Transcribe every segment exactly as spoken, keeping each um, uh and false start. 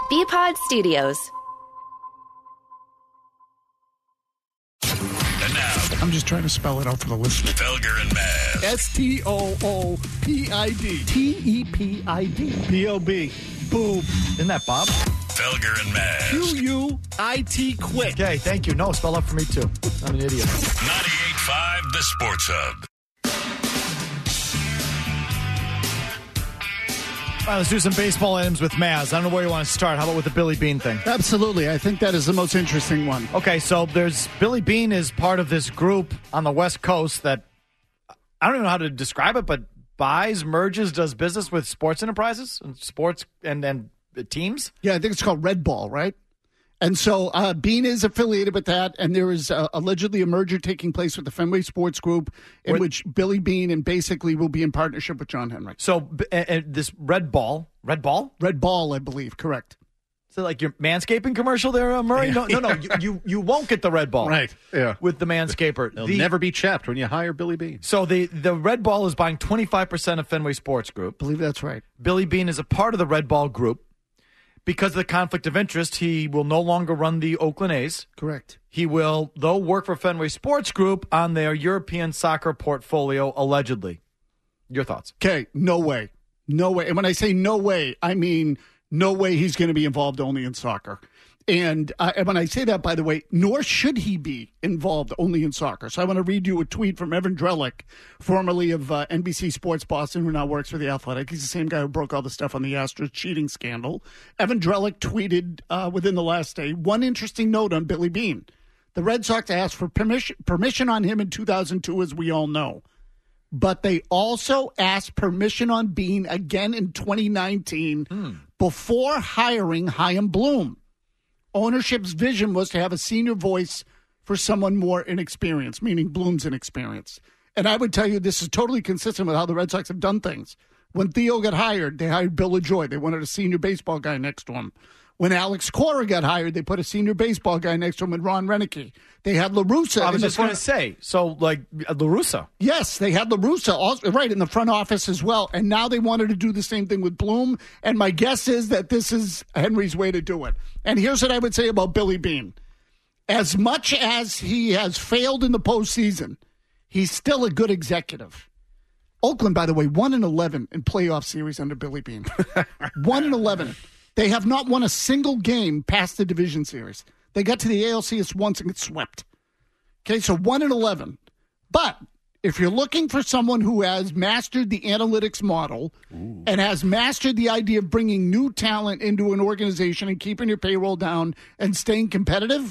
B-Pod Studios. And now, I'm just trying to spell it out for the listener. Felger and Maz. S T O O P I D. T E P I D. B O B. Boom. Isn't that Bob? Felger and Maz. Q U I T quit. Okay, thank you. No, spell out for me too. I'm an idiot. ninety-eight point five The Sports Hub. All right, let's do some baseball items with Maz. I don't know where you want to start. How about with the Billy Bean thing? Absolutely. I think that is the most interesting one. Okay, so there's Billy Bean is part of this group on the West Coast that I don't even know how to describe it, but buys, merges, does business with sports enterprises and sports and and teams. Yeah, I think it's called Red Ball, right? And so uh, Bean is affiliated with that, and there is uh, allegedly a merger taking place with the Fenway Sports Group in With- which Billy Bean and basically will be in partnership with John Henry. So uh, uh, this Red Ball, Red Ball, Red Ball, I believe, correct. so like your manscaping commercial there, uh, Murray? No, no, no. You, you you won't get the Red Ball, Right, yeah. With the manscaper, They'll The- never be chapped when you hire Billy Bean. So the the Red Ball is buying twenty-five percent of Fenway Sports Group. I believe that's right. Billy Bean is a part of the Red Ball group. Because of the conflict of interest, he will no longer run the Oakland A's. Correct. He will, though, work for Fenway Sports Group on their European soccer portfolio, allegedly. Your thoughts? Okay, no way. No way. And when I say no way, I mean no way he's going to be involved only in soccer. And, uh, and when I say that, by the way, nor should he be involved only in soccer. So I want to read you a tweet from Evan Drellick, formerly of uh, N B C Sports Boston, who now works for The Athletic. He's the same guy who broke all the stuff on the Astros cheating scandal. Evan Drellick tweeted uh, within the last day, one interesting note on Billy Bean. The Red Sox asked for permission, permission on him in two thousand two, as we all know. But they also asked permission on Bean again in twenty nineteen hmm. before hiring Chaim Bloom. Ownership's vision was to have a senior voice for someone more inexperienced, meaning Bloom's inexperienced. And I would tell you this is totally consistent with how the Red Sox have done things. When Theo got hired, they hired Bill LaJoy. They wanted a senior baseball guy next to him. When Alex Cora got hired, they put a senior baseball guy next to him with Ron Renicky. They had La Russa. I was in just the going to say, so like uh, La Russa. Yes, they had La Russa, also, right, in the front office as well. And now they wanted to do the same thing with Bloom. And my guess is that this is Henry's way to do it. And here's what I would say about Billy Bean. As much as he has failed in the postseason, he's still a good executive. Oakland, by the way, one and eleven in playoff series under Billy Bean. one and eleven. They have not won a single game past the division series. They got to the A L C S once and got swept. Okay, so one and eleven. But if you're looking for someone who has mastered the analytics model Ooh. and has mastered the idea of bringing new talent into an organization and keeping your payroll down and staying competitive,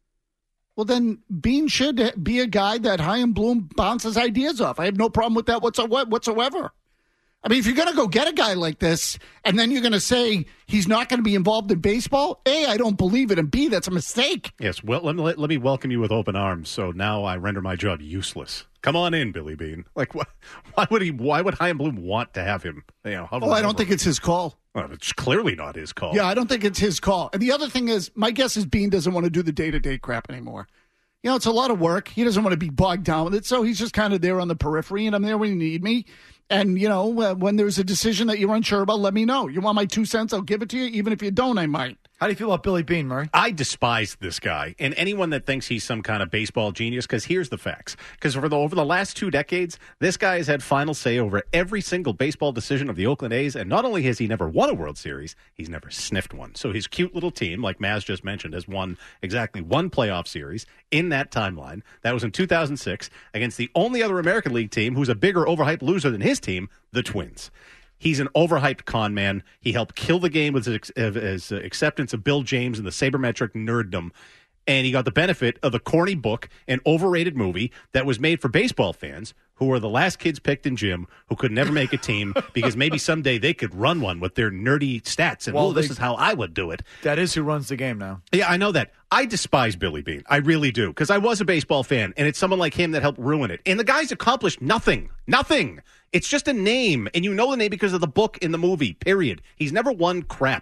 well, then Bean should be a guy that Chaim Bloom bounces ideas off. I have no problem with that whatsoever. I mean, if you're going to go get a guy like this and then you're going to say he's not going to be involved in baseball, A, I don't believe it, and B, that's a mistake. Yes, well, let me, let, let me welcome you with open arms, so now I render my job useless. Come on in, Billy Bean. Like, why, why would he? Why would Chaim Bloom want to have him? You know, oh, I don't think it's his call. Well, it's clearly not his call. Yeah, I don't think it's his call. And the other thing is, my guess is Bean doesn't want to do the day-to-day crap anymore. You know, it's a lot of work. He doesn't want to be bogged down with it, so he's just kind of there on the periphery, and I'm there when you need me. And, you know, uh, when there's a decision that you're unsure about, let me know. You want my two cents, I'll give it to you. Even if you don't, I might. How do you feel about Billy Bean, Murray? I despise this guy and anyone that thinks he's some kind of baseball genius, because here's the facts. Because over the, over the last two decades, this guy has had final say over every single baseball decision of the Oakland A's, and not only has he never won a World Series, he's never sniffed one. So his cute little team, like Maz just mentioned, has won exactly one playoff series in that timeline. That was in two thousand six against the only other American League team who's a bigger overhyped loser than his team, the Twins. He's an overhyped con man. He helped kill the game with his, his acceptance of Bill James and the sabermetric nerddom. And he got the benefit of the corny book and overrated movie that was made for baseball fans who were the last kids picked in gym who could never make a team because maybe someday they could run one with their nerdy stats. And, well, oh, this they, is how I would do it. That is who runs the game now. Yeah, I know that. I despise Billy Bean. I really do, because I was a baseball fan, and it's someone like him that helped ruin it. And the guy's accomplished nothing. Nothing. It's just a name, and you know the name because of the book in the movie, period. He's never won crap.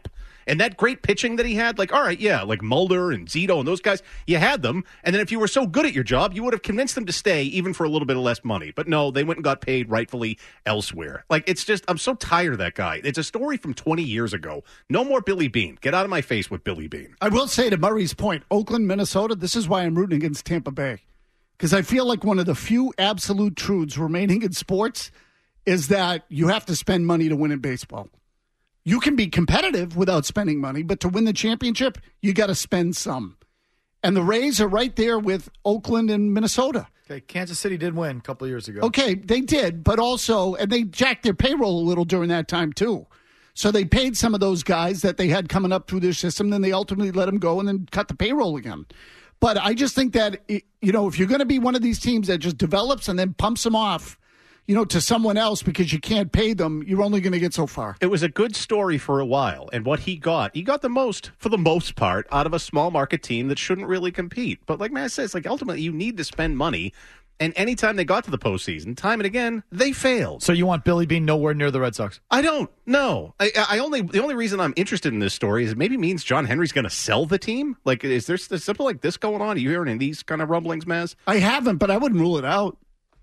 And that great pitching that he had, like, all right, yeah, like Mulder and Zito and those guys, you had them. And then if you were so good at your job, you would have convinced them to stay even for a little bit of less money. But no, they went and got paid rightfully elsewhere. Like, it's just, I'm so tired of that guy. It's a story from twenty years ago. No more Billy Beane. Get out of my face with Billy Beane. I will say to Murray's point, Oakland, Minnesota, this is why I'm rooting against Tampa Bay. Because I feel like one of the few absolute truths remaining in sports is that you have to spend money to win in baseball. You can be competitive without spending money, but to win the championship, you got to spend some. And the Rays are right there with Oakland and Minnesota. Okay, Kansas City did win a couple of years ago. Okay, they did, but also, and they jacked their payroll a little during that time too. So they paid some of those guys that they had coming up through their system, then they ultimately let them go and then cut the payroll again. But I just think that, you know, if you're going to be one of these teams that just develops and then pumps them off, you know, to someone else because you can't pay them, you're only going to get so far. It was a good story for a while, and what he got, he got the most, for the most part, out of a small market team that shouldn't really compete. But like Matt says, like ultimately you need to spend money, and anytime they got to the postseason, time and again, they failed. So you want Billy Beane nowhere near the Red Sox? I don't. No. I, I only the only reason I'm interested in this story is it maybe means John Henry's going to sell the team. Like, is there something like this going on? Are you hearing any of these kind of rumblings, Maz? I haven't, but I wouldn't rule it out.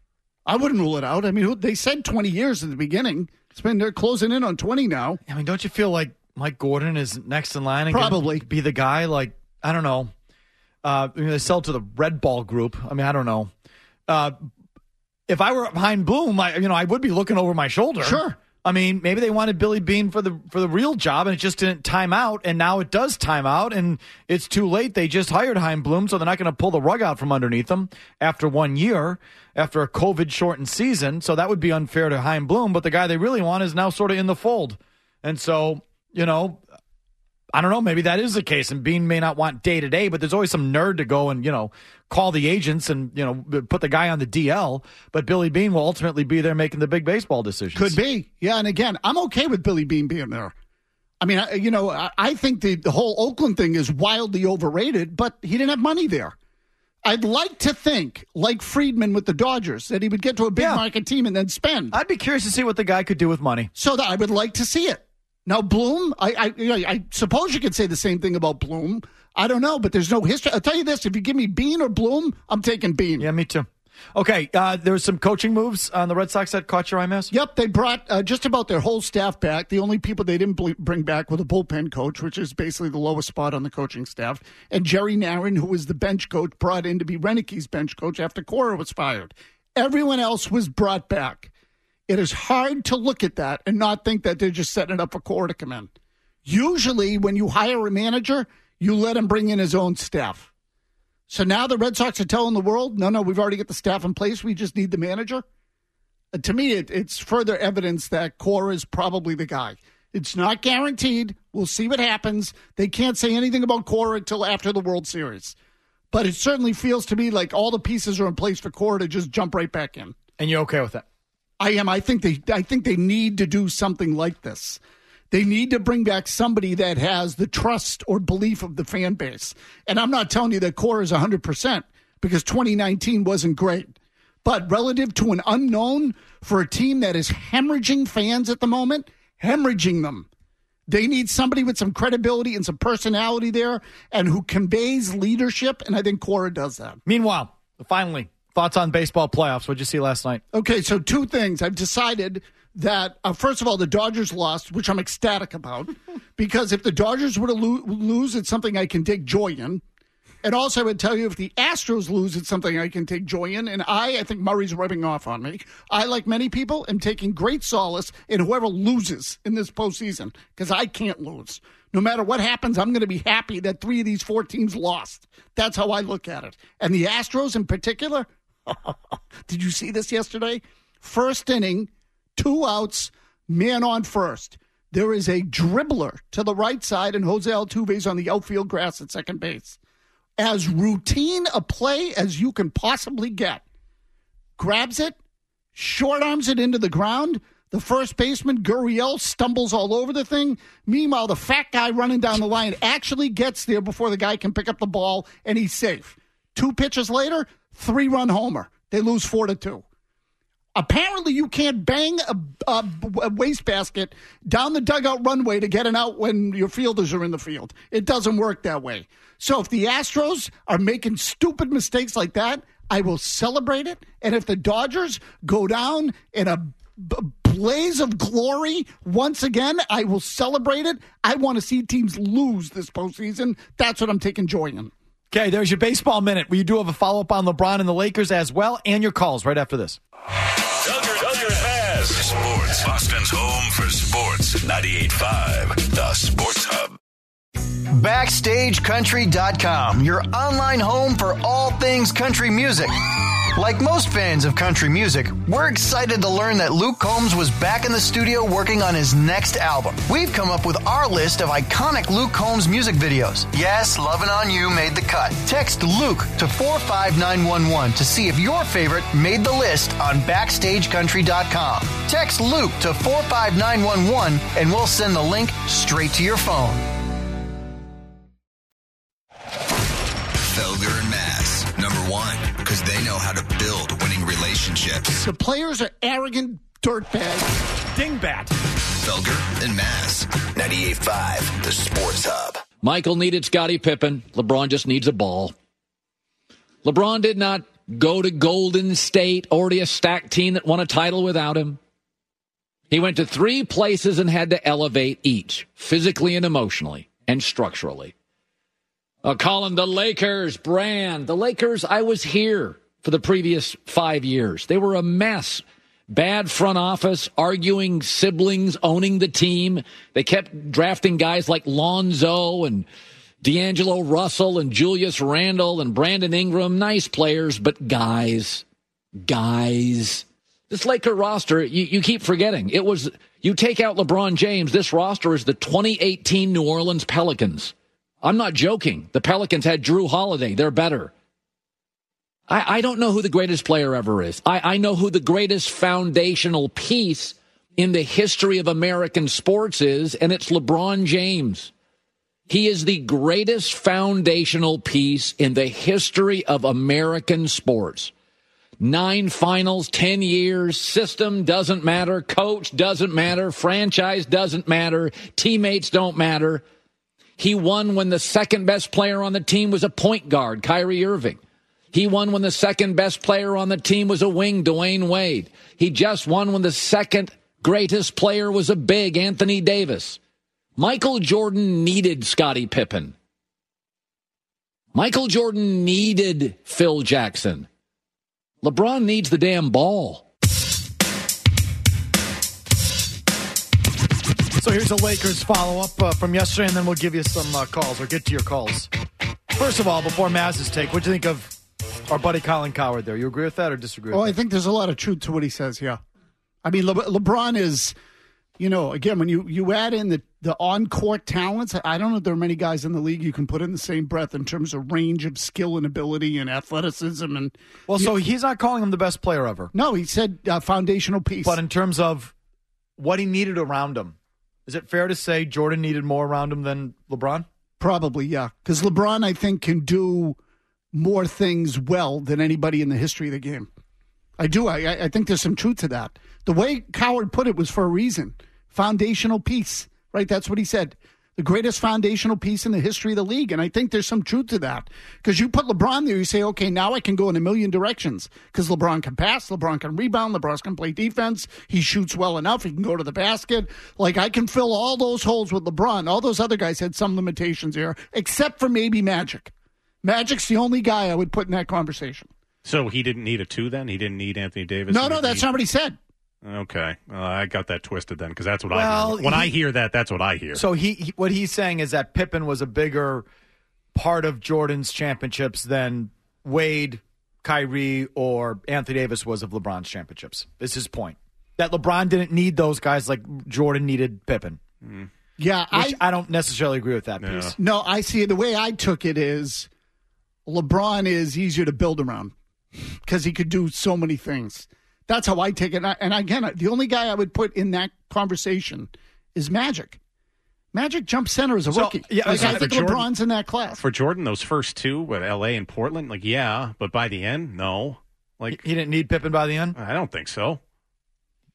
I wouldn't rule it out. I mean, they said twenty years at the beginning. It's been, they're closing in on twenty now. I mean, don't you feel like Mike Gordon is next in line and probably be the guy? Like, I don't know. Uh, I mean, they sell to the Red Ball Group. I mean, I don't know. Uh, if I were behind Bloom, I, you know, I would be looking over my shoulder. Sure. I mean, maybe they wanted Billy Beane for the for the real job, and it just didn't time out, and now it does time out, and it's too late. They just hired Chaim Bloom, so they're not going to pull the rug out from underneath them after one year, after a COVID-shortened season, so that would be unfair to Chaim Bloom, but the guy they really want is now sort of in the fold. And so, you know, I don't know, maybe that is the case, and Beane may not want day-to-day, but there's always some nerd to go and, you know, call the agents and, you know, put the guy on the D L, but Billy Beane will ultimately be there making the big baseball decisions. Could be. Yeah, and again, I'm okay with Billy Beane being there. I mean, I, you know, I, I think the, the whole Oakland thing is wildly overrated, but he didn't have money there. I'd like to think, like Friedman with the Dodgers, that he would get to a big yeah. market team and then spend. I'd be curious to see what the guy could do with money. So that I would like to see it. Now, Bloom, I, I, you know, I suppose you could say the same thing about Bloom. I don't know, but there's no history. I'll tell you this, if you give me Beane or Bloom, I'm taking Beane. Yeah, me too. Okay, uh, there was some coaching moves on the Red Sox that caught your eye, Mass? Yep, they brought uh, just about their whole staff back. The only people they didn't bl- bring back were the bullpen coach, which is basically the lowest spot on the coaching staff, and Jerry Narron, who was the bench coach, brought in to be Renick's bench coach after Cora was fired. Everyone else was brought back. It is hard to look at that and not think that they're just setting it up for Cora to come in. Usually, when you hire a manager, you let him bring in his own staff. So now the Red Sox are telling the world, no, no, we've already got the staff in place. We just need the manager. Uh, to me, it, it's further evidence that Cora is probably the guy. It's not guaranteed. We'll see what happens. They can't say anything about Cora until after the World Series. But it certainly feels to me like all the pieces are in place for Cora to just jump right back in. And you're okay with that? I am. I think they I think they need to do something like this. They need to bring back somebody that has the trust or belief of the fan base. And I'm not telling you that Cora is one hundred percent because twenty nineteen wasn't great. But relative to an unknown for a team that is hemorrhaging fans at the moment, hemorrhaging them, they need somebody with some credibility and some personality there and who conveys leadership, and I think Cora does that. Meanwhile, finally, thoughts on baseball playoffs. What did you see last night? Okay, so two things. I've decided that, uh, first of all, the Dodgers lost, which I'm ecstatic about, because if the Dodgers were to lo- lose, it's something I can take joy in. And also, I would tell you, if the Astros lose, it's something I can take joy in. And I, I think Murray's rubbing off on me. I, like many people, am taking great solace in whoever loses in this postseason, because I can't lose. No matter what happens, I'm going to be happy that three of these four teams lost. That's how I look at it. And the Astros in particular, did you see this yesterday? First inning, two outs, man on first. There is a dribbler to the right side, and Jose Altuve's on the outfield grass at second base. As routine a play as you can possibly get. Grabs it, short arms it into the ground. The first baseman, Gurriel, stumbles all over the thing. Meanwhile, the fat guy running down the line actually gets there before the guy can pick up the ball, and he's safe. Two pitches later, three-run homer. They lose four to two. Apparently, you can't bang a, a, a wastebasket down the dugout runway to get an out when your fielders are in the field. It doesn't work that way. So if the Astros are making stupid mistakes like that, I will celebrate it. And if the Dodgers go down in a b- blaze of glory once again, I will celebrate it. I want to see teams lose this postseason. That's what I'm taking joy in. Okay, there's your baseball minute. We do have a follow-up on LeBron and the Lakers as well, and your calls right after this. Felger, Felger and Maz. Sports. Boston's home for sports. ninety-eight point five, The Sports Hub. Backstage Country dot com, your online home for all things country music. Like most fans of country music, we're excited to learn that Luke Combs was back in the studio working on his next album. We've come up with our list of iconic Luke Combs music videos. Yes, Lovin' On You made the cut. Text Luke to four five nine one one to see if your favorite made the list on Backstage Country dot com. Text Luke to four five nine one one and we'll send the link straight to your phone. Felger and Maz, number one, because they know how to build winning relationships. The players are arrogant dirtbags. Dingbat. Felger and Maz, ninety-eight point five, The Sports Hub. Michael needed Scottie Pippen. LeBron just needs a ball. LeBron did not go to Golden State, already a stacked team that won a title without him. He went to three places and had to elevate each, physically and emotionally and structurally. Uh, Colin, the Lakers brand. The Lakers, I was here for the previous five years. They were a mess. Bad front office, arguing siblings, owning the team. They kept drafting guys like Lonzo and D'Angelo Russell and Julius Randle and Brandon Ingram. Nice players, but guys, guys. This Laker roster, you, you keep forgetting. It was, you take out LeBron James, this roster is the twenty eighteen New Orleans Pelicans. I'm not joking. The Pelicans had Drew Holiday. They're better. I, I don't know who the greatest player ever is. I, I know who the greatest foundational piece in the history of American sports is, and it's LeBron James. He is the greatest foundational piece in the history of American sports. Nine finals, ten years, system doesn't matter, coach doesn't matter, franchise doesn't matter, teammates don't matter. He won when the second best player on the team was a point guard, Kyrie Irving. He won when the second best player on the team was a wing, Dwayne Wade. He just won when the second greatest player was a big, Anthony Davis. Michael Jordan needed Scottie Pippen. Michael Jordan needed Phil Jackson. LeBron needs the damn ball. So here's a Lakers follow-up uh, from yesterday, and then we'll give you some uh, calls, or get to your calls. First of all, before Maz's take, what do you think of our buddy Colin Cowherd there? You agree with that or disagree with Oh, that? I think there's a lot of truth to what he says, yeah. I mean, Le- LeBron is, you know, again, when you, you add in the, the on-court talents, I don't know if there are many guys in the league you can put in the same breath in terms of range of skill and ability and athleticism. And Well, so he's not calling him the best player ever. No, he said uh, foundational piece. But in terms of what he needed around him, is it fair to say Jordan needed more around him than LeBron? Probably, yeah. Because LeBron, I think, can do more things well than anybody in the history of the game. I do. I, I think there's some truth to that. The way Cowherd put it was for a reason. Foundational piece, right? That's what he said. The greatest foundational piece in the history of the league. And I think there's some truth to that. Because you put LeBron there, you say, okay, now I can go in a million directions. Because LeBron can pass, LeBron can rebound, LeBron can play defense. He shoots well enough. He can go to the basket. Like, I can fill all those holes with LeBron. All those other guys had some limitations there, except for maybe Magic. Magic's the only guy I would put in that conversation. So he didn't need a two then? He didn't need Anthony Davis? No, no, that's not what he said. Okay. Uh, I got that twisted then because that's what Well, I hear. When he- I hear that, that's what I hear. So he, he what he's saying is that Pippen was a bigger part of Jordan's championships than Wade, Kyrie, or Anthony Davis was of LeBron's championships. Is his point. That LeBron didn't need those guys like Jordan needed Pippen. Mm. Yeah, Which I I don't necessarily agree with that Yeah. piece. no, I see it. The way I took it is LeBron is easier to build around because he could do so many things. That's how I take it. And, I, and again, the only guy I would put in that conversation is Magic. Magic jump center as a So, rookie. yeah, like, so I for think Jordan- LeBron's in that class. For Jordan, those first two with L A and Portland, like, yeah, but by the end, no. Like, He didn't need Pippen by the end? I don't think so.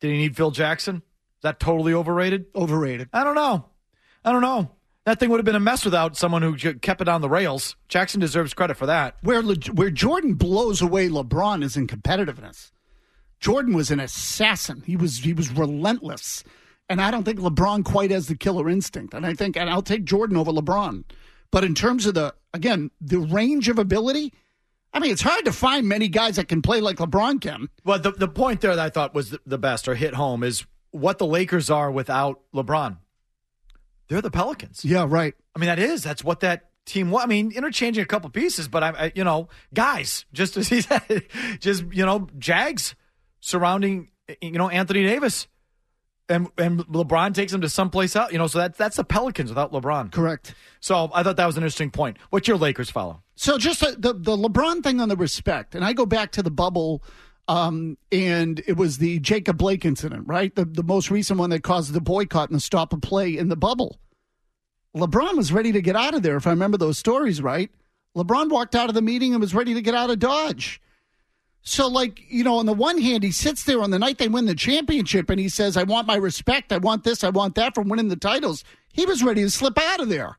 Did he need Phil Jackson? Is that totally overrated? Overrated. I don't know. I don't know. That thing would have been a mess without someone who j- kept it on the rails. Jackson deserves credit for that. Where Le- where Jordan blows away LeBron is in competitiveness. Jordan was an assassin. He was he was relentless. And I don't think LeBron quite has the killer instinct. And I think, and I'll take Jordan over LeBron. But in terms of the, again, the range of ability, I mean, it's hard to find many guys that can play like LeBron can. Well, the, the point there that I thought was the, the best or hit home is what the Lakers are without LeBron. They're the Pelicans. Yeah, right. I mean, that is. That's what that team was. I mean, interchanging a couple pieces, but, I, I you know, guys, just as he said, just, you know, Jags surrounding, you know, Anthony Davis. And and LeBron takes him to someplace else. You know, so that, that's the Pelicans without LeBron. Correct. So I thought that was an interesting point. What's your Lakers follow? So just the, the, the LeBron thing on the respect, and I go back to the bubble, um, and it was the Jacob Blake incident, right? The, the most recent one that caused the boycott and the stop of play in the bubble. LeBron was ready to get out of there, if I remember those stories right. LeBron walked out of the meeting and was ready to get out of Dodge. So, like, you know, on the one hand, he sits there on the night they win the championship and he says, I want my respect. I want this. I want that from winning the titles. He was ready to slip out of there.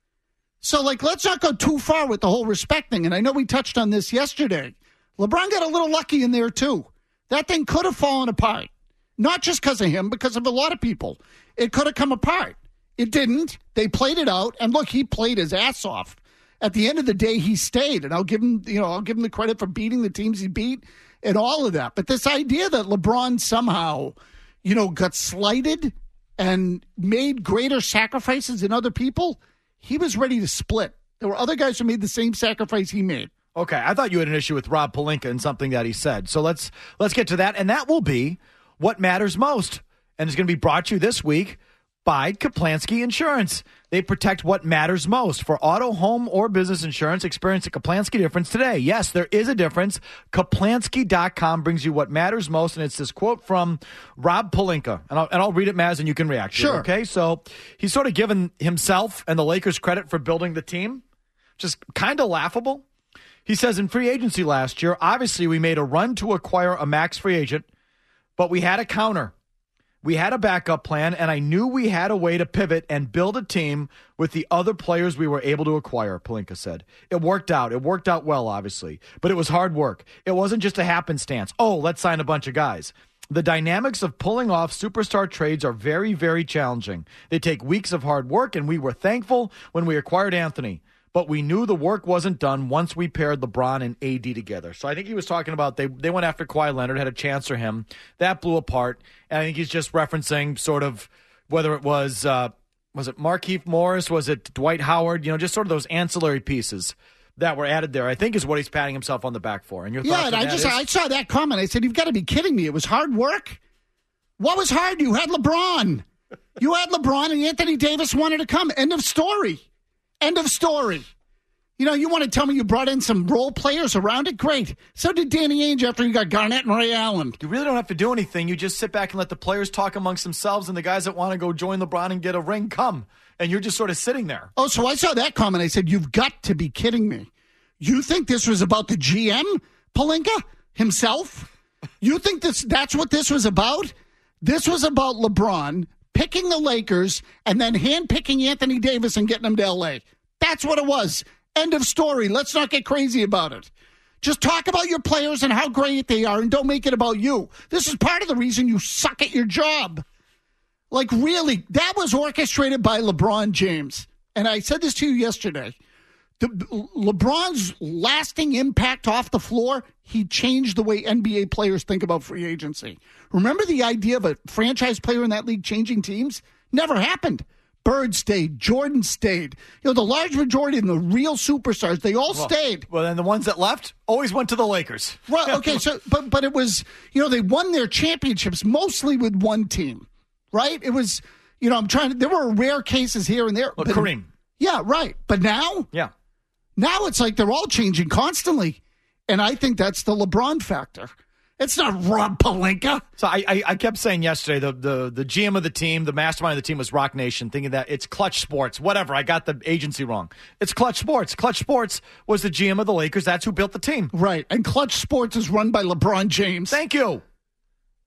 So, like, let's not go too far with the whole respect thing. And I know we touched on this yesterday. LeBron got a little lucky in there, too. That thing could have fallen apart. Not just because of him, because of a lot of people. It could have come apart. It didn't. They played it out. And look, he played his ass off. At the end of the day, he stayed, and I'll give him, you know, I'll give him the credit for beating the teams he beat and all of that. But this idea that LeBron somehow, you know, got slighted and made greater sacrifices than other people, he was ready to split. There were other guys who made the same sacrifice he made. Okay, I thought you had an issue with Rob Pelinka and something that he said. So let's let's get to that, and that will be what matters most, and it's going to be brought to you this week by Kaplansky Insurance. They protect what matters most. For auto, home, or business insurance, experience a Kaplansky difference today. Yes, there is a difference. Kaplansky dot com brings you what matters most, and it's this quote from Rob Pelinka. And I'll, and I'll read it, Maz, and you can react to sure. it, okay? So he's sort of given himself and the Lakers credit for building the team. Just kind of laughable. He says, in free agency last year, obviously we made a run to acquire a max free agent, but we had a counter. We had a backup plan, and I knew we had a way to pivot and build a team with the other players we were able to acquire, Pelinka said. It worked out. It worked out well, obviously, but it was hard work. It wasn't just a happenstance. Oh, let's sign a bunch of guys. The dynamics of pulling off superstar trades are very, very challenging. They take weeks of hard work, and we were thankful when we acquired Anthony. But we knew the work wasn't done once we paired LeBron and A D together. So I think he was talking about they they went after Kawhi Leonard, had a chance for him. That blew apart. And I think he's just referencing sort of whether it was, uh, was it Markieff Morris? Was it Dwight Howard? You know, just sort of those ancillary pieces that were added there, I think is what he's patting himself on the back for. And your yeah, thoughts and on I that just is? I saw that comment. I said, you've got to be kidding me. It was hard work. What was hard? You had LeBron. You had LeBron and Anthony Davis wanted to come. End of story. End of story. You know, you want to tell me you brought in some role players around it? Great. So did Danny Ainge after you got Garnett and Ray Allen. You really don't have to do anything. You just sit back and let the players talk amongst themselves, and the guys that want to go join LeBron and get a ring come. And you're just sort of sitting there. Oh, so I saw that comment. I said, you've got to be kidding me. You think this was about the G M, Pelinka, himself? You think this that's what this was about? This was about LeBron picking the Lakers and then handpicking Anthony Davis and getting him to L A. That's what it was. End of story. Let's not get crazy about it. Just talk about your players and how great they are and don't make it about you. This is part of the reason you suck at your job. Like, really, that was orchestrated by LeBron James. And I said this to you yesterday. The, LeBron's lasting impact off the floor, he changed the way N B A players think about free agency. Remember the idea of a franchise player in that league changing teams? Never happened. Bird stayed. Jordan stayed. You know, the large majority of the real superstars, they all well, stayed. Well, then the ones that left always went to the Lakers. Well, okay, so but but it was, you know, they won their championships mostly with one team, right? It was, you know, I'm trying to, there were rare cases here and there. Well, but, Kareem. Yeah, right. But now? Yeah. Now it's like they're all changing constantly. And I think that's the LeBron factor. It's not Rob Pelinka. So I, I, I kept saying yesterday, the, the the G M of the team, the mastermind of the team was Rock Nation, thinking that it's Clutch Sports, whatever. I got the agency wrong. It's Clutch Sports. Clutch Sports was the G M of the Lakers. That's who built the team. Right. And Clutch Sports is run by LeBron James. Thank you.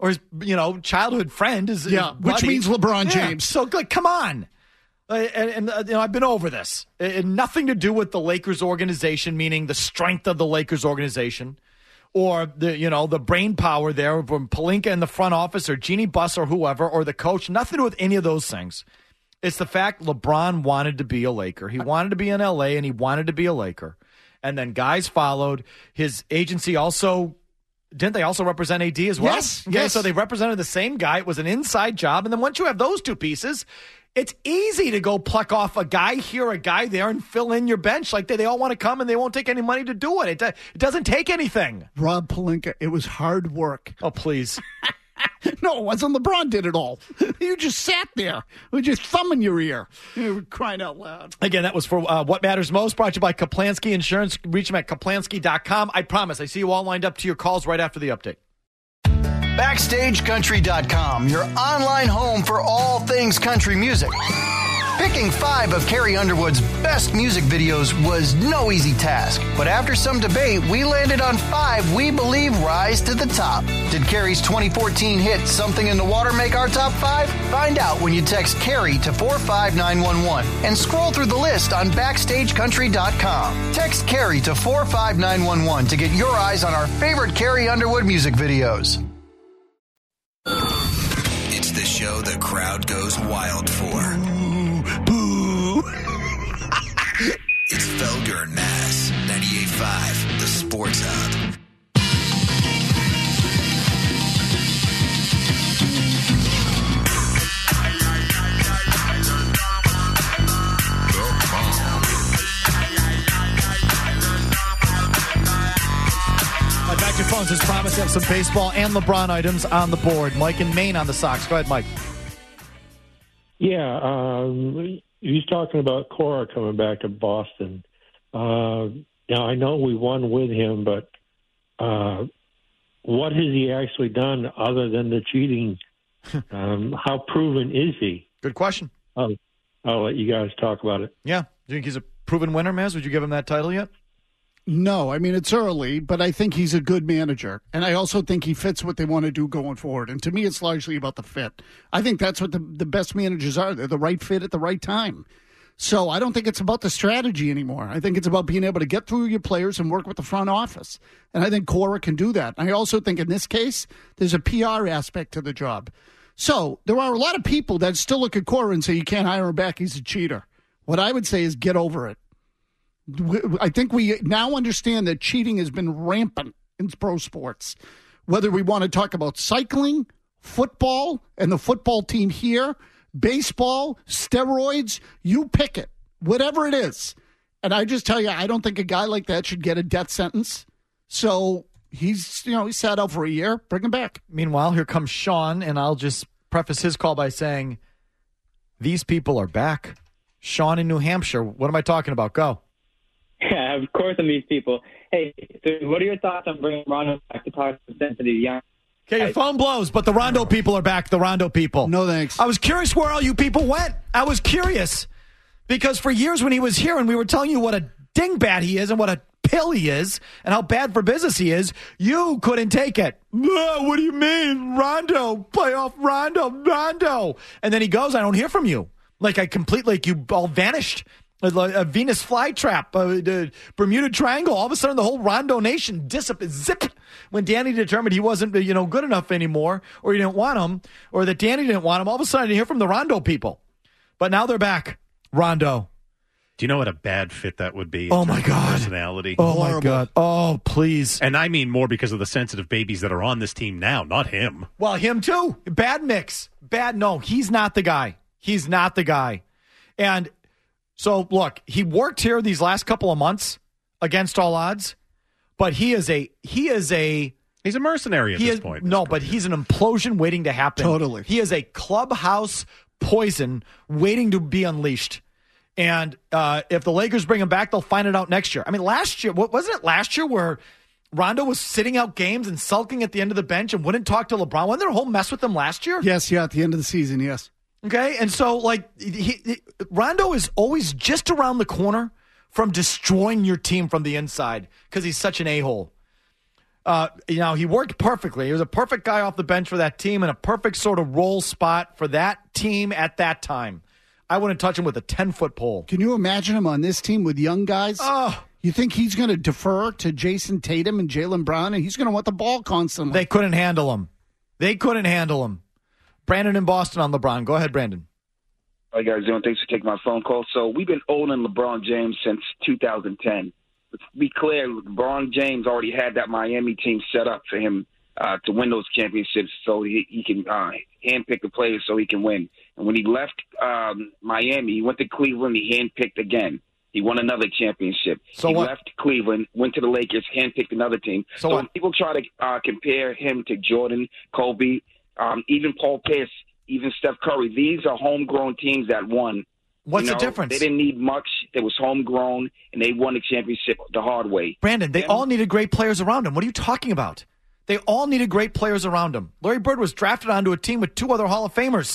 or his, you know, childhood friend is Yeah, his which buddy. means LeBron Yeah. James. So, like, come on. Uh, and, and uh, you know, I've been over this. It had nothing to do with the Lakers organization, meaning the strength of the Lakers organization, or the you know the brain power there from Pelinka in the front office, or Jeannie Buss, or whoever, or the coach. Nothing to do with any of those things. It's the fact LeBron wanted to be a Laker. He wanted to be in L A, and he wanted to be a Laker. And then guys followed. His agency also, didn't they also represent A D as well? Yes, Okay, yes. so they represented the same guy. It was an inside job. And then once you have those two pieces, it's easy to go pluck off a guy here, a guy there, and fill in your bench. Like they, they all want to come and they won't take any money to do it. It, do- it doesn't take anything. Rob Pelinka, it was hard work. Oh, please. No, it wasn't. LeBron did it all. You just sat there with your thumb in your ear. You were crying out loud. Again, that was for uh, What Matters Most, brought to you by Kaplansky Insurance. Reach them at kaplansky dot com. I promise, I see you all lined up to your calls right after the update. Backstage Country dot com, your online home for all things country music. Picking five of Carrie Underwood's best music videos was no easy task, but after some debate, we landed on five we believe rise to the top. Did Carrie's twenty fourteen hit Something in the Water make our top five? Find out when you text Carrie to four five nine one one and scroll through the list on Backstage Country dot com. Text Carrie to four five nine one one to get your eyes on our favorite Carrie Underwood music videos. It's the show the crowd goes wild for. Boo. It's Felger and Mass, ninety-eight point five, the Sports Hub. Uh, back to your phones. As promised, have some baseball and LeBron items on the board. Mike in Maine on the Sox. Go ahead, Mike. Yeah, um, he's talking about Cora coming back to Boston. Uh, now, I know we won with him, but uh, what has he actually done other than the cheating? um, how proven is he? Good question. I'll, I'll let you guys talk about it. Yeah. Do you think he's a proven winner, Maz? Would you give him that title yet? No, I mean, it's early, but I think he's a good manager. And I also think he fits what they want to do going forward. And to me, it's largely about the fit. I think that's what the, the best managers are. They're the right fit at the right time. So I don't think it's about the strategy anymore. I think it's about being able to get through your players and work with the front office. And I think Cora can do that. I also think in this case, there's a P R aspect to the job. So there are a lot of people that still look at Cora and say, you can't hire him back, he's a cheater. What I would say is get over it. I think we now understand that cheating has been rampant in pro sports. Whether we want to talk about cycling, football, and the football team here, baseball, steroids, you pick it, whatever it is. And I just tell you, I don't think a guy like that should get a death sentence. So he's, you know, he sat out for a year. Bring him back. Meanwhile, here comes Sean, and I'll just preface his call by saying, these people are back. Sean in New Hampshire. What am I talking about? Go. Yeah, of course, I'm these people. Hey, so what are your thoughts on bringing Rondo back to talk some sense to the young? Okay, your phone blows, but the Rondo people are back. The Rondo people. No thanks. I was curious where all you people went. I was curious because for years when he was here and we were telling you what a dingbat he is and what a pill he is and how bad for business he is, you couldn't take it. Oh, what do you mean? Rondo, playoff Rondo, Rondo. And then he goes, I don't hear from you. Like I completely, like you all vanished. Like a Venus flytrap, uh, the Bermuda Triangle. All of a sudden, the whole Rondo Nation dissipated, zip, when Danny determined he wasn't, you know, good enough anymore, or he didn't want him, or that Danny didn't want him. All of a sudden, I didn't hear from the Rondo people. But now they're back. Rondo. Do you know what a bad fit that would be? Oh, my God. Personality. Oh, my God. Oh, please. And I mean more because of the sensitive babies that are on this team now, not him. Well, him too. Bad mix. Bad. No, he's not the guy. He's not the guy. And so, look, he worked here these last couple of months against all odds, but he is a he is a he's a mercenary at he this is, point. No, but he's an implosion waiting to happen. Totally. He is a clubhouse poison waiting to be unleashed. And uh, if the Lakers bring him back, they'll find it out next year. I mean, last year, wasn't it last year where Rondo was sitting out games and sulking at the end of the bench and wouldn't talk to LeBron? Wasn't there a whole mess with him last year? Yes, yeah, at the end of the season, yes. Okay, and so, like, he, he, Rondo is always just around the corner from destroying your team from the inside because he's such an a-hole. Uh, you know, he worked perfectly. He was a perfect guy off the bench for that team and a perfect sort of role spot for that team at that time. I wouldn't touch him with a ten-foot pole. Can you imagine him on this team with young guys? Oh. You think he's going to defer to Jason Tatum and Jaylen Brown, and he's going to want the ball constantly? They couldn't handle him. They couldn't handle him. Brandon in Boston on LeBron. Go ahead, Brandon. How you guys doing? Thanks for taking my phone call. So we've been owning LeBron James since two thousand ten. Let's be clear, LeBron James already had that Miami team set up for him uh, to win those championships so he, he can uh, handpick the players so he can win. And when he left um, Miami, he went to Cleveland, he handpicked again. He won another championship. So he what? left Cleveland, went to the Lakers, handpicked another team. So, so what? when people try to uh, compare him to Jordan, Kobe, um, even Paul Pierce, even Steph Curry, these are homegrown teams that won. What's You know, the difference? They didn't need much. It was homegrown, and they won the championship the hard way. Brandon, they And- all needed great players around him. What are you talking about? They all needed great players around him. Larry Bird was drafted onto a team with two other Hall of Famers.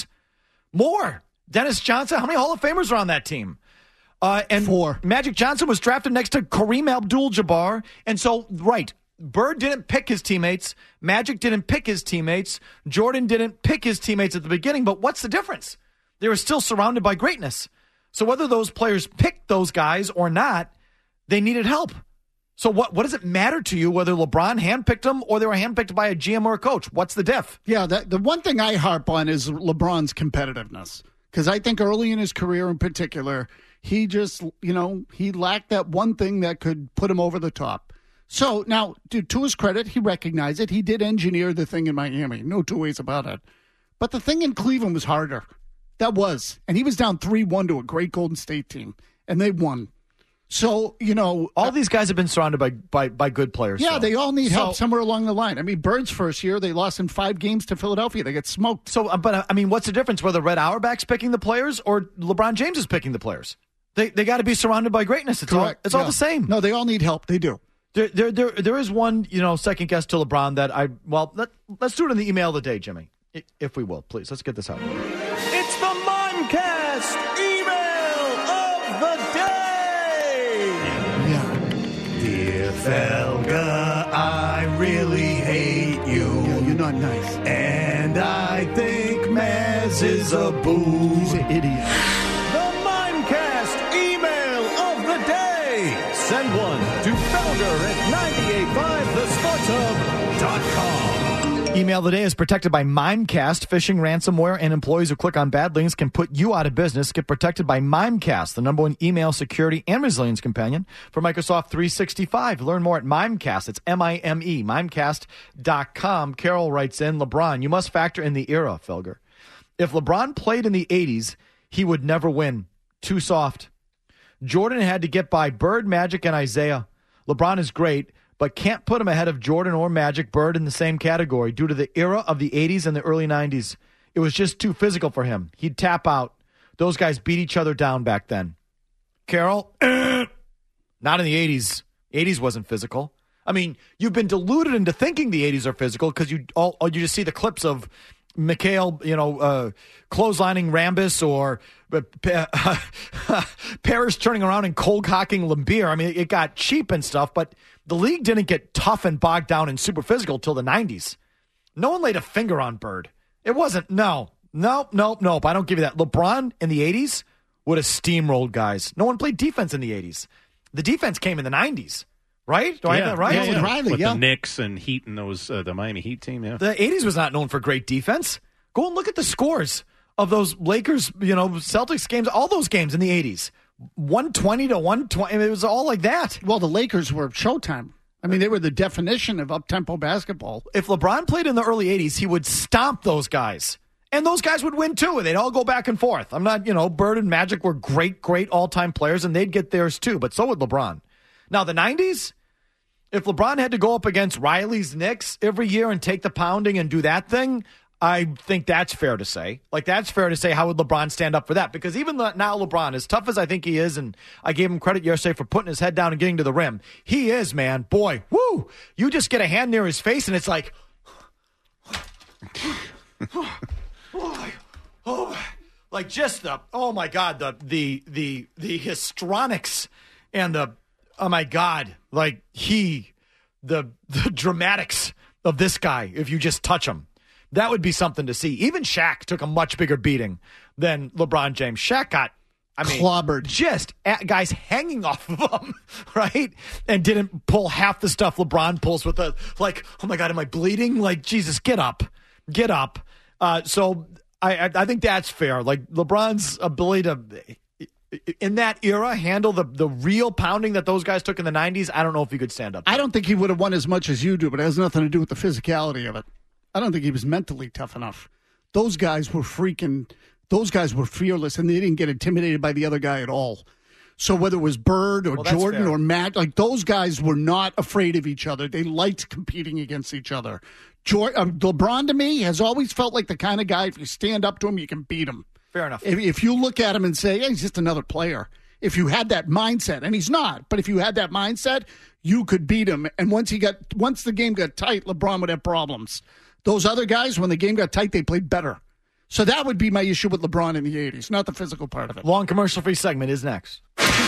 More. Dennis Johnson, how many Hall of Famers are on that team? Uh, and Four. Magic Johnson was drafted next to Kareem Abdul-Jabbar. And so, right, Bird didn't pick his teammates. Magic didn't pick his teammates. Jordan didn't pick his teammates at the beginning. But what's the difference? They were still surrounded by greatness. So whether those players picked those guys or not, they needed help. So what, what does it matter to you whether LeBron handpicked them or they were handpicked by a G M or a coach? What's the diff? Yeah, that, the one thing I harp on is LeBron's competitiveness. Because I think early in his career in particular, he just, you know, he lacked that one thing that could put him over the top. So now, to, to his credit, he recognized it. He did engineer the thing in Miami. No two ways about it. But the thing in Cleveland was harder. That was. And he was down three one to a great Golden State team. And they won. So, you know. All these guys have been surrounded by by, by good players. Yeah, so. they all need So- help somewhere along the line. I mean, Bird's first year, they lost in five games to Philadelphia. They get smoked. So, uh, but uh, I mean, what's the difference whether Red Auerbach's picking the players or LeBron James is picking the players? They they got to be surrounded by greatness. It's all Correct. it's all Yeah. the same. No, they all need help. They do. There, there, there, there is one, you know, second guess to LeBron that I, well, let, let's do it in the email of the day, Jimmy, I- if we will, please. Let's get this out. It's the Mimecast email of the day. Yeah. Dear Felga, I really hate you. Yeah, you're not nice. And I think Maz is a boo. He's an idiot. The Mimecast email of the day. Send one to Felger at nine eight five the sports hub dot com. Email of the day is protected by Mimecast. Phishing, ransomware, and employees who click on bad links can put you out of business. Get protected by Mimecast, the number one email security and resilience companion for Microsoft three sixty-five. Learn more at Mimecast. It's M I M E, mimecast dot com. Carol writes in, LeBron, you must factor in the era, Felger. If LeBron played in the eighties, he would never win. Too soft. Jordan had to get by Bird, Magic, and Isaiah. LeBron is great, but can't put him ahead of Jordan or Magic, Bird in the same category due to the era of the eighties and the early nineties. It was just too physical for him. He'd tap out. Those guys beat each other down back then. Carol, not in the eighties. eighties wasn't physical. I mean, you've been deluded into thinking the eighties are physical because you all you just see the clips of Mikhail, you know, uh, clotheslining Rambis or uh, Paris turning around and cold cocking Lambeer. I mean, it got cheap and stuff, but the league didn't get tough and bogged down and super physical till the nineties. No one laid a finger on Bird. It wasn't, no, no, no, nope. I don't give you that. LeBron in the eighties would have steamrolled guys. No one played defense in the eighties. The defense came in the nineties. Right? Do I yeah, have that right? Yeah, with yeah. Riley, with yeah. the Knicks and Heat and those uh, the Miami Heat team. Yeah, The eighties was not known for great defense. Go and look at the scores of those Lakers, you know, Celtics games, all those games in the eighties. one twenty to one twenty. It was all like that. Well, the Lakers were Showtime. I mean, they were the definition of up-tempo basketball. If LeBron played in the early eighties, he would stomp those guys. And those guys would win too, and they'd all go back and forth. I'm not, you know, Bird and Magic were great, great all-time players, and they'd get theirs too, but so would LeBron. Now, the nineties, if LeBron had to go up against Riley's Knicks every year and take the pounding and do that thing, I think that's fair to say. Like, that's fair to say. How would LeBron stand up for that? Because even the, now LeBron, as tough as I think he is, and I gave him credit yesterday for putting his head down and getting to the rim, he is, man. Boy, woo! You just get a hand near his face, and it's like, oh, oh, like just the, oh my God, the the the the histrionics and the, oh my God, like he the the dramatics of this guy if you just touch him. That would be something to see. Even Shaq took a much bigger beating than LeBron James. Shaq got, I mean, clobbered. Just at guys hanging off of him, right? And didn't pull half the stuff LeBron pulls with a, like, oh my God, am I bleeding? Like, Jesus, get up. Get up. Uh, so I, I I think that's fair. Like, LeBron's ability to, in that era, handle the, the real pounding that those guys took in the nineties, I don't know if he could stand up. I don't think he would have won as much as you do, but it has nothing to do with the physicality of it. I don't think he was mentally tough enough. Those guys were freaking, those guys were fearless, and they didn't get intimidated by the other guy at all. So whether it was Bird or well, Jordan fair. or Matt, like those guys were not afraid of each other. They liked competing against each other. Jordan, uh, LeBron, to me, has always felt like the kind of guy, if you stand up to him, you can beat him. Fair enough. If, if you look at him and say, hey, he's just another player. If you had that mindset, and he's not, but if you had that mindset, you could beat him. And once he got, once the game got tight, LeBron would have problems. Those other guys, when the game got tight, they played better. So that would be my issue with LeBron in the eighties, not the physical part of it. Long commercial-free segment is next.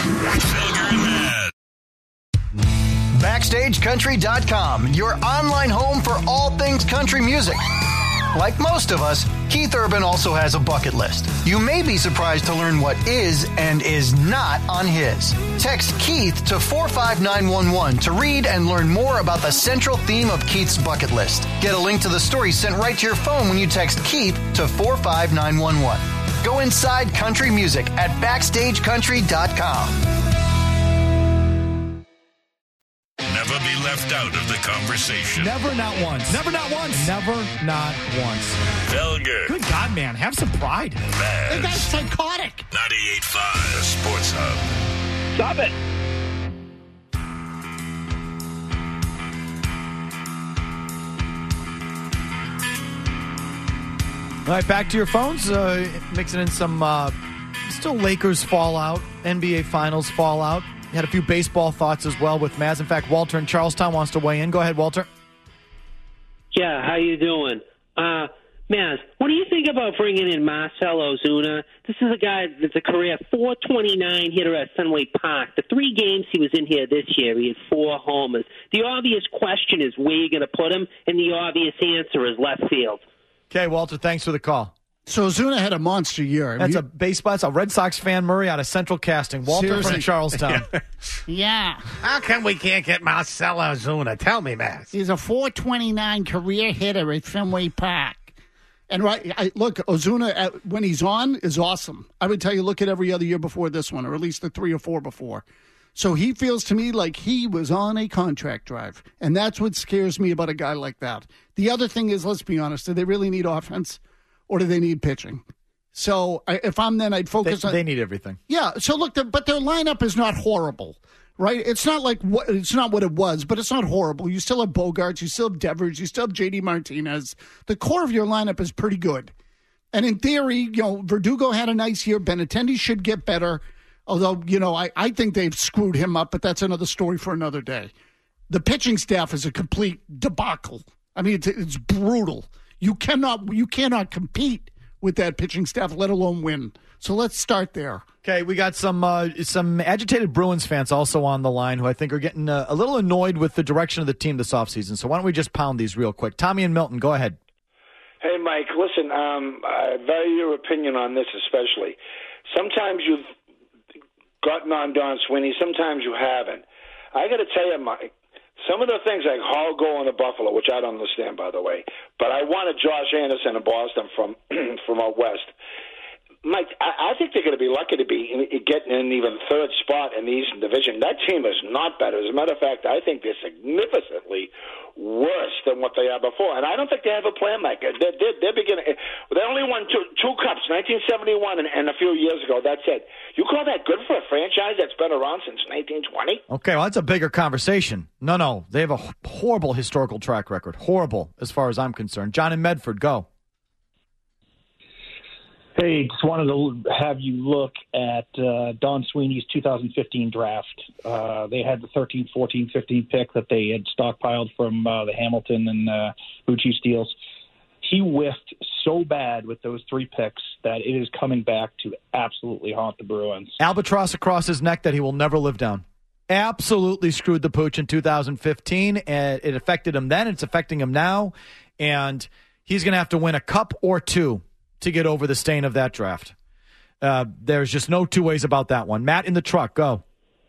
Backstage Country dot com, your online home for all things country music. Like most of us, Keith Urban also has a bucket list. You may be surprised to learn what is and is not on his. Text Keith to four five nine one one to read and learn more about the central theme of Keith's bucket list. Get a link to the story sent right to your phone when you text Keith to four five nine one one. Go inside country music at Backstage Country dot com. Never be left out of the conversation. Never, not once. Never, not once. Never, not once. Felger. Good God, man. Have some pride. Baz. That guy's psychotic. ninety-eight point five, the Sports Hub. Stop it. All right, back to your phones. Uh, mixing in some uh, still Lakers fallout, N B A Finals fallout. Had a few baseball thoughts as well with Maz. In fact, Walter in Charlestown wants to weigh in. Go ahead, Walter. Yeah, how you doing? Uh, Maz, what do you think about bringing in Marcell Ozuna? This is a guy that's a career four twenty-nine hitter at Fenway Park. The three games he was in here this year, he had four homers. The obvious question is where you're going to put him, and the obvious answer is left field. Okay, Walter, thanks for the call. So Ozuna had a monster year. That's you, a baseball. That's a Red Sox fan, Murray, out of Central Casting. Walter Seriously? from Charlestown. yeah. How come we can't get Marcell Ozuna? Tell me, Matt. He's a four twenty-nine career hitter at Fenway Park. And right, I, look, Ozuna, at, when he's on, is awesome. I would tell you, look at every other year before this one, or at least the three or four before. So he feels to me like he was on a contract drive. And that's what scares me about a guy like that. The other thing is, let's be honest, do they really need offense or do they need pitching? So I, if I'm then, I'd focus they, on... They need everything. Yeah, so look, the, but their lineup is not horrible, right? It's not like what it's not what it was, but it's not horrible. You still have Bogarts, you still have Devers, you still have J D Martinez. The core of your lineup is pretty good. And in theory, you know, Verdugo had a nice year. Benintendi should get better. Although, you know, I, I think they've screwed him up, but that's another story for another day. The pitching staff is a complete debacle. I mean, it's, it's brutal. You cannot you cannot compete with that pitching staff, let alone win. So let's start there. Okay, we got some uh, some agitated Bruins fans also on the line who I think are getting uh, a little annoyed with the direction of the team this offseason. So why don't we just pound these real quick? Tommy and Milton, go ahead. Hey, Mike, listen, um, I value your opinion on this especially. Sometimes you've gotten on Don Sweeney, sometimes you haven't. I got to tell you, Mike, some of the things like Hall going to Buffalo, which I don't understand, by the way, but I wanted Josh Anderson in Boston from from out west. Mike, I, I think they're going to be lucky to be in, getting in even third spot in the Eastern Division. That team is not better. As a matter of fact, I think they're significantly worse than what they are before. And I don't think they have a plan, Mike. They're, they're, they're beginning. They only won two, two cups, nineteen seventy-one and, and a few years ago. That's it. You call that good for a franchise that's been around since nineteen twenty? Okay, well, that's a bigger conversation. No, no, they have a horrible historical track record. Horrible, as far as I'm concerned. John in Medford, go. Hey, just wanted to have you look at uh, Don Sweeney's two thousand fifteen draft. Uh, they had the thirteen, fourteen, fifteen pick that they had stockpiled from uh, the Hamilton and uh, Bucci Steels. He whiffed so bad with those three picks that it is coming back to absolutely haunt the Bruins. Albatross across his neck that he will never live down. absolutely screwed the pooch in two thousand fifteen, and it affected him then. It's affecting him now, and he's going to have to win a cup or two to get over the stain of that draft. Uh, there's just no two ways about that one. Matt in the truck, go.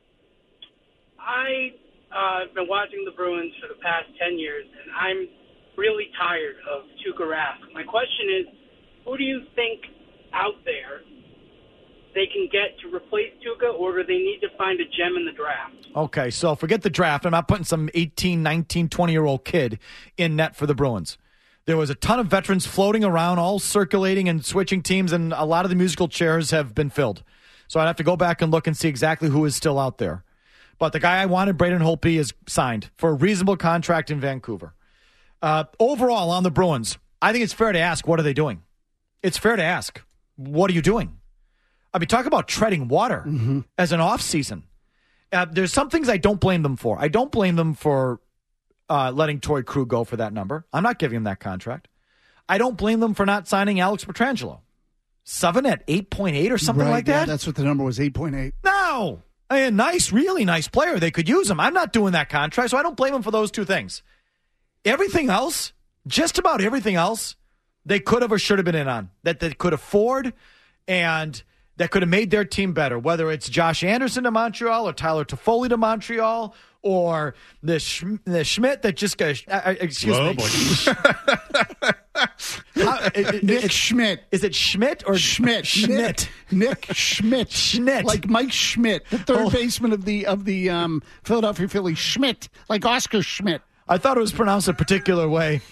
I uh, have been watching the Bruins for the past ten years, and I'm really tired of Tuukka Rask. My question is, who do you think out there they can get to replace Tuukka, or do they need to find a gem in the draft? Okay, so forget the draft. I'm not putting some eighteen, nineteen, twenty-year-old kid in net for the Bruins. There was a ton of veterans floating around, all circulating and switching teams, and a lot of the musical chairs have been filled. So I'd have to go back and look and see exactly who is still out there. But the guy I wanted, Braden Holtby, is signed for a reasonable contract in Vancouver. Uh, overall, on the Bruins, I think it's fair to ask, what are they doing? It's fair to ask, what are you doing? I mean, talk about treading water mm-hmm. as an offseason. Uh, there's some things I don't blame them for. I don't blame them for uh, letting Torrey Krug go for that number. I'm not giving him that contract. I don't blame them for not signing Alex Pietrangelo. Seven at eight point eight or something right, like yeah, that? That's what the number was, eight point eight. No! A nice, really nice player. They could use him. I'm not doing that contract, so I don't blame him for those two things. Everything else, just about everything else, they could have or should have been in on. That they could afford and that could have made their team better, whether it's Josh Anderson to Montreal or Tyler Toffoli to Montreal or the, Sch- the Schmidt that just got, uh, excuse Whoa, me. How, it, it, Nick it, Schmidt. Is it Schmidt or Schmidt? Schmidt. Nick, Nick Schmidt. Schmidt. Like Mike Schmidt, the third Oh. baseman of the of the um, Philadelphia Phillies. Schmidt, like Oscar Schmidt. I thought it was pronounced a particular way.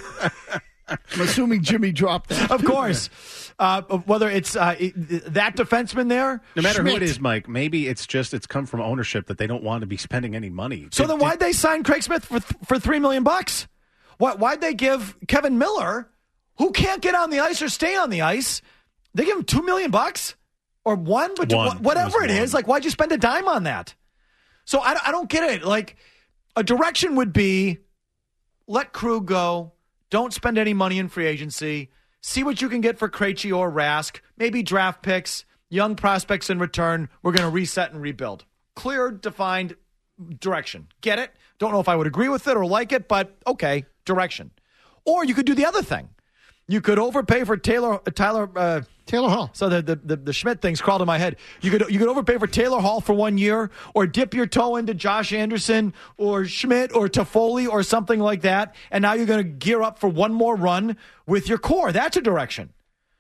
I'm assuming Jimmy dropped that. Of course. Uh, whether it's uh, it, that defenseman there. No matter Schmidt. who it is, Mike, maybe it's just it's come from ownership that they don't want to be spending any money. So Did- then why'd they sign Craig Smith for th- for three million bucks? Why, why'd they give Kevin Miller, who can't get on the ice or stay on the ice, they give him two million bucks? Or one? But One. wh- whatever It it was is, one. like, why'd you spend a dime on that? So I, I don't get it. Like, a direction would be let Krug go. Don't spend any money in free agency. See what you can get for Krejci or Rask. Maybe draft picks, young prospects in return. We're going to reset and rebuild. Clear, defined direction. Get it? Don't know if I would agree with it or like it, but okay, direction. Or you could do the other thing. You could overpay for Taylor uh, Tyler uh, Taylor Hall. So the, the the the Schmidt thing's crawled in my head. You could you could overpay for Taylor Hall for one year, or dip your toe into Josh Anderson or Schmidt or Toffoli or something like that, and now you're going to gear up for one more run with your core. That's a direction.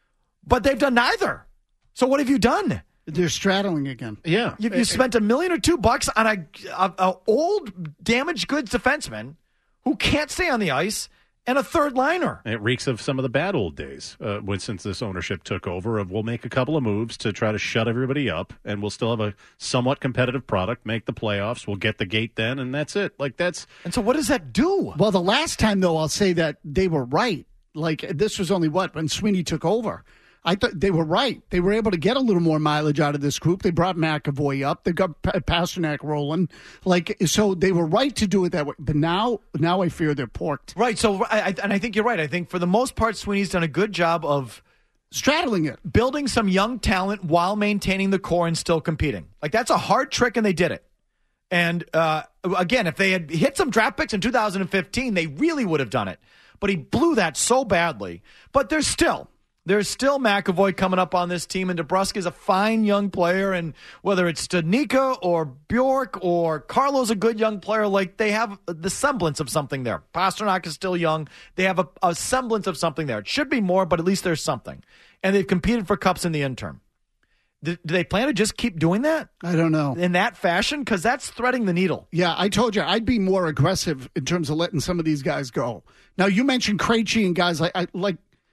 But they've done neither. So what have you done? They're straddling again. Yeah, You, you spent a million or two bucks on a, a, a old damaged goods defenseman who can't stay on the ice. And a third liner. It reeks of some of the bad old days uh, when since this ownership took over. Of we'll make a couple of moves to try to shut everybody up, and we'll still have a somewhat competitive product. Make the playoffs. We'll get the gate then, and that's it. Like that's. And so, what does that do? Well, the last time though, I'll say that they were right. Like this was only what when Sweeney took over. I thought they were right. They were able to get a little more mileage out of this group. They brought McAvoy up. They got P- Pasternak rolling. Like so, they were right to do it that way. But now, now I fear they're porked. Right. So, I, I, and I think you're right. I think for the most part, Sweeney's done a good job of straddling it, building some young talent while maintaining the core and still competing. Like that's a hard trick, and they did it. And uh, again, if they had hit some draft picks in two thousand fifteen, they really would have done it. But he blew that so badly. But there's still. There's still McAvoy coming up on this team, and DeBrusque is a fine young player. And whether it's Studnicka or Bjork or Carlo's a good young player, like they have the semblance of something there. Pasternak is still young. They have a, a semblance of something there. It should be more, but at least there's something. And they've competed for cups in the interim. Do, do they plan to just keep doing that? I don't know. In that fashion? Because that's threading the needle. Yeah, I told you I'd be more aggressive in terms of letting some of these guys go. Now, you mentioned Krejci and guys like I, like.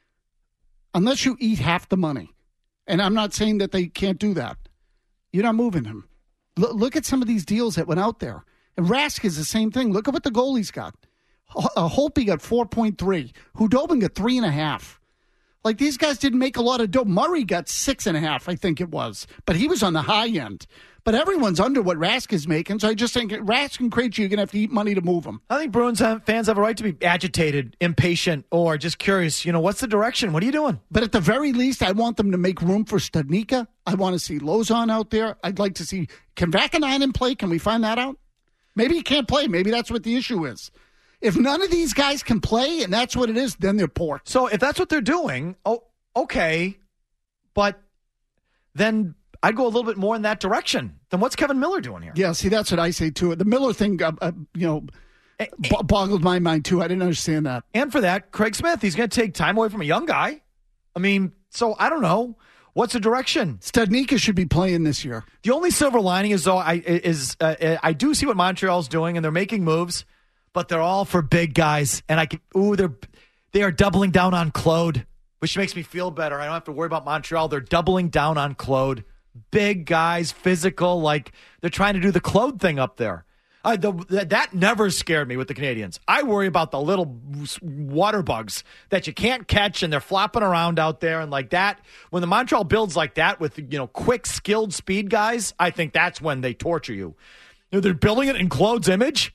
Unless you eat half the money, and I'm not saying that they can't do that, you're not moving him. L- look at some of these deals that went out there. And Rask is the same thing. Look at what the goalies got. H- uh, Holtby got four point three. Hudobin got three and a half. Like, these guys didn't make a lot of dough. Murray got six and a half, I think it was. But he was on the high end. But everyone's under what Rask is making, so I just think Rask and Krejci, you're going to have to eat money to move them. I think Bruins have, fans have a right to be agitated, impatient, or just curious. You know, what's the direction? What are you doing? But at the very least, I want them to make room for Studnicka. I want to see Lozon out there. I'd like to see, can Vakanainen play? Can we find that out? Maybe he can't play. Maybe that's what the issue is. If none of these guys can play, and that's what it is, then they're poor. So if that's what they're doing, oh, okay, but then I'd go a little bit more in that direction. Then what's Kevin Miller doing here? Yeah, see, that's what I say, too. The Miller thing, uh, uh, you know, and, b- boggled my mind, too. I didn't understand that. And for that, Craig Smith, he's going to take time away from a young guy. I mean, so I don't know. What's the direction? Studnicka should be playing this year. The only silver lining is, though, I is uh, I do see what Montreal's doing, and they're making moves, but they're all for big guys. And I can, ooh, they're they are doubling down on Claude, which makes me feel better. I don't have to worry about Montreal. They're doubling down on Claude. Big guys, physical, like they're trying to do the Claude thing up there. Uh, the, that never scared me with the Canadians. I worry about the little water bugs that you can't catch, and they're flopping around out there and like that. When the Montreal builds like that with, you know, quick, skilled speed guys, I think that's when they torture you. You know, they're building it in Claude's image.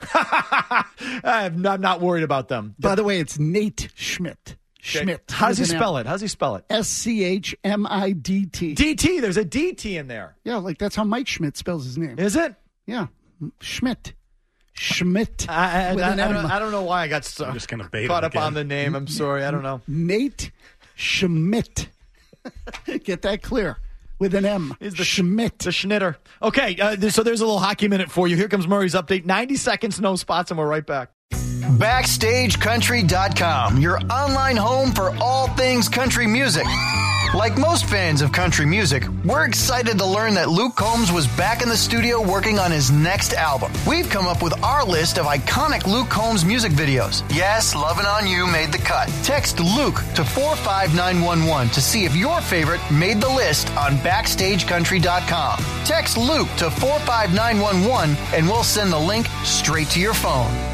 I'm not, I'm not worried about them. By the way, it's Nate Schmidt. Schmidt. How does he spell it? How does he spell it? S C H M I D T. D T. There's a D T in there. Yeah, like that's how Mike Schmidt spells his name. Is it? Yeah. Schmidt. Schmidt. I, I, I, I, don't, I don't know why I got so I'm just gonna bait caught up again. on the name. I'm sorry. I don't know. Nate Schmidt. Get that clear. With an M. Is the Schmidt. The Schnitter. Okay, uh, so there's a little hockey minute for you. Here comes Murray's update. ninety seconds, no spots, and we're right back. Backstage Country dot com, your online home for all things country music. Like most fans of country music, we're excited to learn that Luke Combs was back in the studio working on his next album. We've come up with our list of iconic Luke Combs music videos. Yes, Lovin' On You made the cut. Text Luke to four five nine one one to see if your favorite made the list on Backstage Country dot com. Text Luke to four five nine one one and we'll send the link straight to your phone.